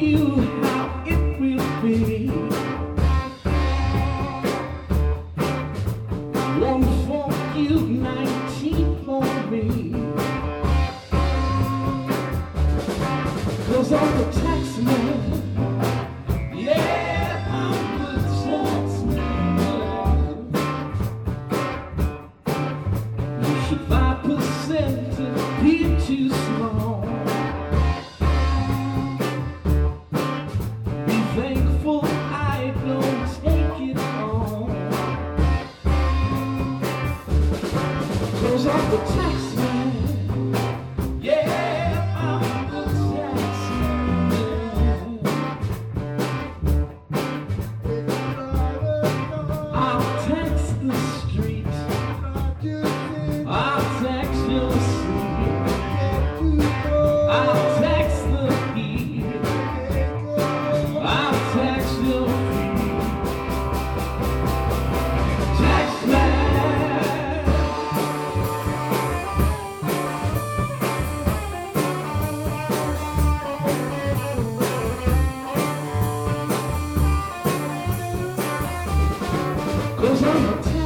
you how it will be. One for you, 19 for me. 'Cause I'm the tax man. Yeah, I'm the tax man. You should 5% be too small. Be thankful I don't take it all. 'Cause I'm the tax man. Yeah, I'm the tax man. I'll tax the street. I'll tax your sleep. I'll tax the heat. I'll tax your feet. Tax man. 'Cause I'm a